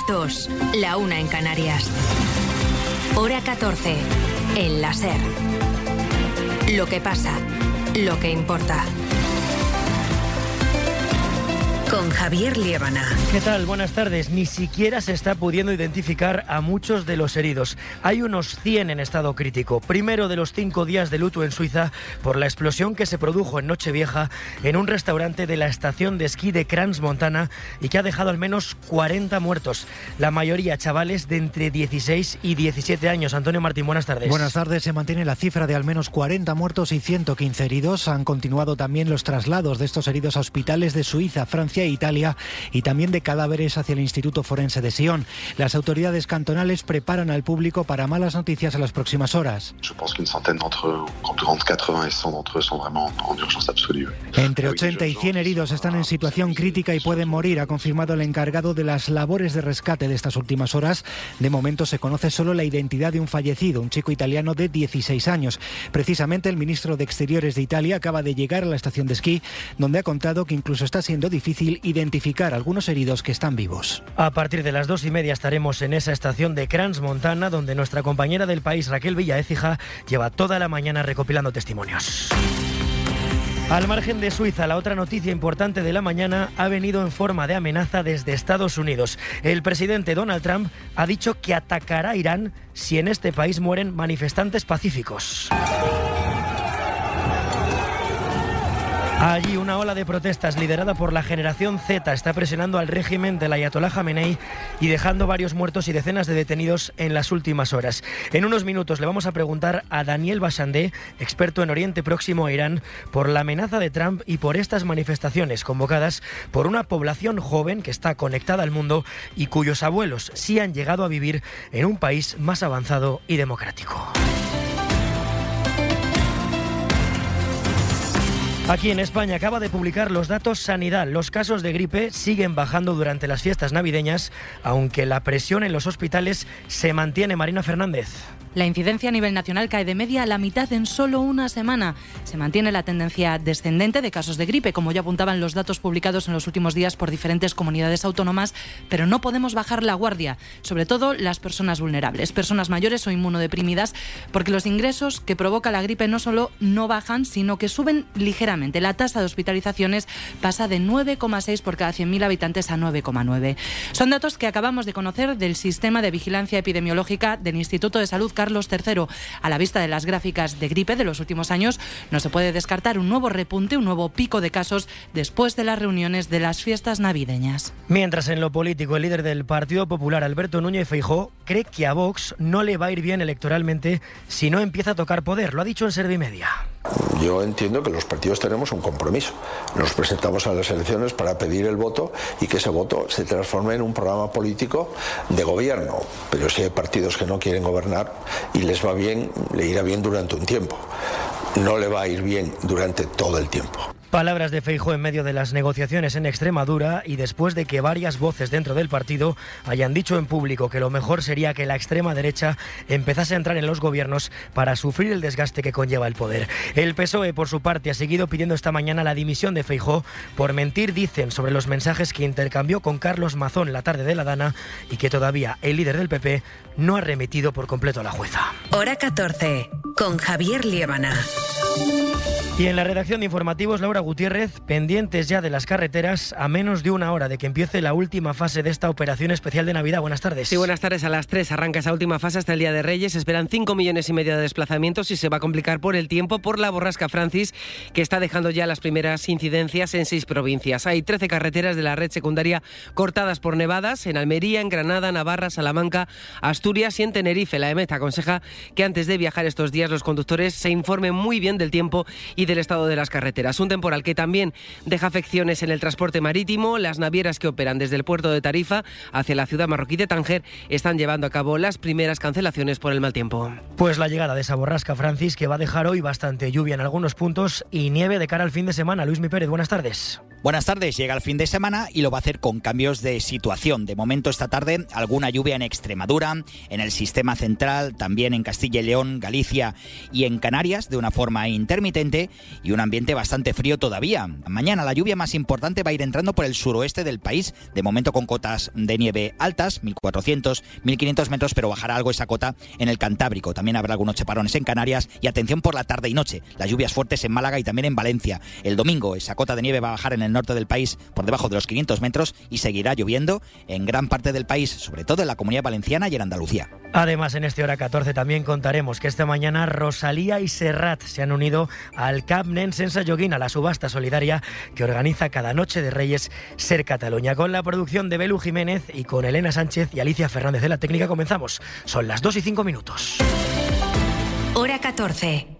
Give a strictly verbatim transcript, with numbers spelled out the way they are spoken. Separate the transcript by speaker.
Speaker 1: las dos, la una en Canarias. Hora catorce, en la SER. Lo que pasa, lo que importa. Con Javier Liébana.
Speaker 2: ¿Qué tal? Buenas tardes. Ni siquiera se está pudiendo identificar a muchos de los heridos. Hay unos cien en estado crítico. Primero de los cinco días de luto en Suiza por la explosión que se produjo en Nochevieja en un restaurante de la estación de esquí de Crans-Montana y que ha dejado al menos cuarenta muertos. La mayoría chavales de entre dieciséis y diecisiete años. Antonio Martín, buenas tardes.
Speaker 3: Buenas tardes. Se mantiene la cifra de al menos cuarenta muertos y ciento quince heridos. Han continuado también los traslados de estos heridos a hospitales de Suiza, Francia e Italia y también de cadáveres hacia el Instituto Forense de Sion. Las autoridades cantonales preparan al público para malas noticias en las próximas horas. Entre ochenta y cien heridos están en situación crítica y pueden morir, ha confirmado el encargado de las labores de rescate de estas últimas horas. De momento se conoce solo la identidad de un fallecido, un chico italiano de dieciséis años. Precisamente el ministro de Exteriores de Italia acaba de llegar a la estación de esquí, donde ha contado que incluso está siendo difícil identificar a algunos heridos que están vivos.
Speaker 2: A partir de las dos y media estaremos en esa estación de Crans-Montana, donde nuestra compañera del País, Raquel Villaécija, lleva toda la mañana recopilando testimonios. Al margen de Suiza, la otra noticia importante de la mañana ha venido en forma de amenaza desde Estados Unidos. El presidente Donald Trump ha dicho que atacará a Irán si en este país mueren manifestantes pacíficos. Allí una ola de protestas liderada por la generación Z está presionando al régimen del Ayatolá Jamenei y dejando varios muertos y decenas de detenidos en las últimas horas. En unos minutos le vamos a preguntar a Daniel Bachandé, experto en Oriente Próximo e Irán, por la amenaza de Trump y por estas manifestaciones convocadas por una población joven que está conectada al mundo y cuyos abuelos sí han llegado a vivir en un país más avanzado y democrático. Aquí en España acaba de publicar los datos Sanidad. Los casos de gripe siguen bajando durante las fiestas navideñas, aunque la presión en los hospitales se mantiene. Marina Fernández.
Speaker 4: La incidencia a nivel nacional cae de media a la mitad en solo una semana. Se mantiene la tendencia descendente de casos de gripe, como ya apuntaban los datos publicados en los últimos días por diferentes comunidades autónomas, pero no podemos bajar la guardia, sobre todo las personas vulnerables, personas mayores o inmunodeprimidas, porque los ingresos que provoca la gripe no solo no bajan, sino que suben ligeramente. La tasa de hospitalizaciones pasa de nueve coma seis por cada cien mil habitantes a nueve coma nueve. Son datos que acabamos de conocer del Sistema de Vigilancia Epidemiológica del Instituto de Salud Carlos tercero. A la vista de las gráficas de gripe de los últimos años, no se puede descartar un nuevo repunte, un nuevo pico de casos después de las reuniones de las fiestas navideñas.
Speaker 2: Mientras en lo político, el líder del Partido Popular, Alberto Núñez Feijóo, cree que a Vox no le va a ir bien electoralmente si no empieza a tocar poder. Lo ha dicho en Servimedia.
Speaker 5: Yo entiendo que los partidos tenemos un compromiso. Nos presentamos a las elecciones para pedir el voto y que ese voto se transforme en un programa político de gobierno. Pero si hay partidos que no quieren gobernar y les va bien, le irá bien durante un tiempo. No le va a ir bien durante todo el tiempo.
Speaker 2: Palabras de Feijóo en medio de las negociaciones en Extremadura y después de que varias voces dentro del partido hayan dicho en público que lo mejor sería que la extrema derecha empezase a entrar en los gobiernos para sufrir el desgaste que conlleva el poder. El P S O E, por su parte, ha seguido pidiendo esta mañana la dimisión de Feijóo por mentir, dicen, sobre los mensajes que intercambió con Carlos Mazón la tarde de la Dana y que todavía el líder del P P no ha remitido por completo a la jueza.
Speaker 1: Hora catorce, con Javier Liébana.
Speaker 2: Y en la redacción de informativos, Laura Gutiérrez, pendientes ya de las carreteras a menos de una hora de que empiece la última fase de esta operación especial de Navidad. Buenas tardes.
Speaker 6: Sí, buenas tardes. A las tres arranca esa última fase hasta el Día de Reyes. Se esperan cinco millones y medio de desplazamientos y se va a complicar por el tiempo, por la borrasca Francis, que está dejando ya las primeras incidencias en seis provincias. Hay trece carreteras de la red secundaria cortadas por nevadas en Almería, en Granada, Navarra, Salamanca, Asturias y en Tenerife. La EMET aconseja que antes de viajar estos días los conductores se informen muy bien del tiempo y del estado de las carreteras. Un temporal que también deja afecciones en el transporte marítimo. Las navieras que operan desde el puerto de Tarifa hacia la ciudad marroquí de Tánger están llevando a cabo las primeras cancelaciones por el mal tiempo.
Speaker 2: Pues la llegada de esa borrasca Francis, que va a dejar hoy bastante lluvia en algunos puntos y nieve de cara al fin de semana. Luismi Pérez, buenas tardes.
Speaker 7: Buenas tardes, llega el fin de semana y lo va a hacer con cambios de situación. De momento esta tarde alguna lluvia en Extremadura, en el sistema central, también en Castilla y León, Galicia y en Canarias de una forma intermitente. caliente y un ambiente bastante frío todavía. Mañana la lluvia más importante va a ir entrando por el suroeste del país, de momento con cotas de nieve altas, mil cuatrocientos, mil quinientos metros, pero bajará algo esa cota en el Cantábrico. También habrá algunos chaparrones en Canarias y atención por la tarde y noche. Las lluvias fuertes en Málaga y también en Valencia. El domingo esa cota de nieve va a bajar en el norte del país por debajo de los quinientos metros y seguirá lloviendo en gran parte del país, sobre todo en la Comunidad Valenciana y en Andalucía.
Speaker 2: Además, en este Hora catorce también contaremos que esta mañana Rosalía y Serrat se han unido al Cap Nen Sense Joguín, a la subasta solidaria que organiza cada noche de Reyes Ser Cataluña. Con la producción de Belu Jiménez y con Elena Sánchez y Alicia Fernández de la técnica comenzamos. Son las dos y cinco minutos.
Speaker 1: Hora catorce.